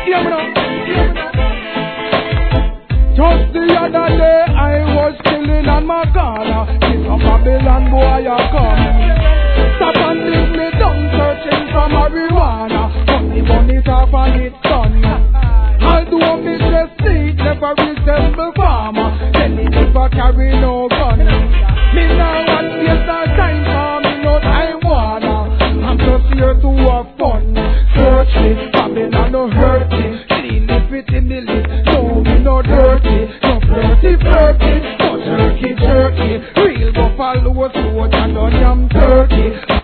Hear me now. Just the other day I was chilling on my corner. It's a Babylon boy I come. Stop and leave me down searching for marijuana. Bunny top and it's done. Although me just see never resemble farmer. Tell me never carry no gun. Me now want waste no time for me no time wanna. I'm just here to have fun. Search me, Babylon no hurt me.